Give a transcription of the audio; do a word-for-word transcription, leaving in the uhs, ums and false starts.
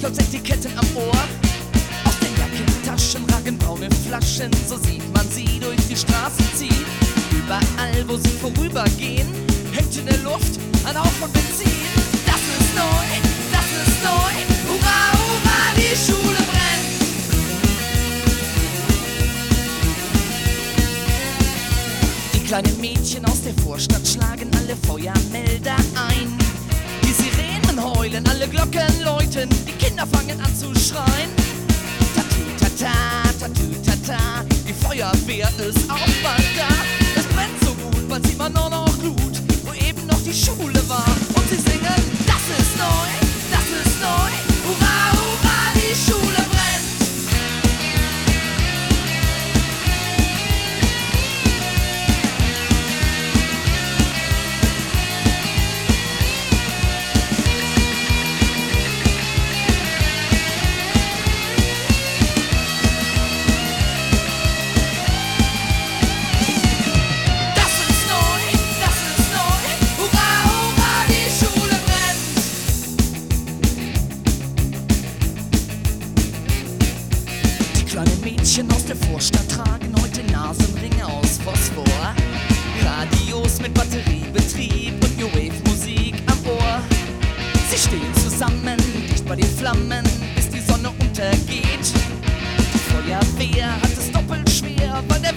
stolz Etiketten am Ohr. Aus den Jackentaschen ragen braune Flaschen, so sieht man sie durch die Straßen ziehen. Überall, wo sie vorübergehen, hängt in der Luft ein Hauch von Benzin. Das ist neu, das ist neu, hurra, hurra, die Schule brennt. Die kleinen Mädchen aus der Vorstadt schlagen alle Feuermelder ein. Die Sirenen heulen, alle Glocken läuten, die Kinder fangen an zu schreien. Tatütata, tatütata, die Feuerwehr ist auch bald da. Es brennt so gut, weil sie immer nur noch glut, wo eben noch die Schule war. Und sie singen, das ist neu, das ist neu, hurra, hurra, die Schule brennt. Kleine Mädchen aus der Vorstadt tragen heute Nasenringe aus Phosphor, Radios mit Batteriebetrieb und New Wave Musik am Ohr. Sie stehen zusammen, dicht bei den Flammen, bis die Sonne untergeht. Die Feuerwehr hat es doppelt schwer, weil der